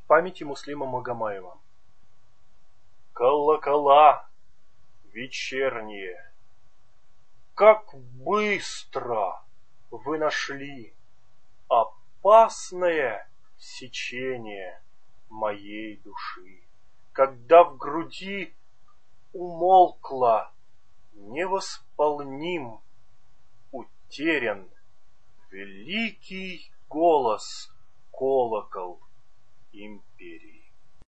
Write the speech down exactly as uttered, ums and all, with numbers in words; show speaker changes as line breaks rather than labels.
памяти Муслима Магомаева. Колокола вечерние, как быстро вы нашли опасное сечение моей души, когда в груди умолкла невосполним, утерян великий голос колокол империи.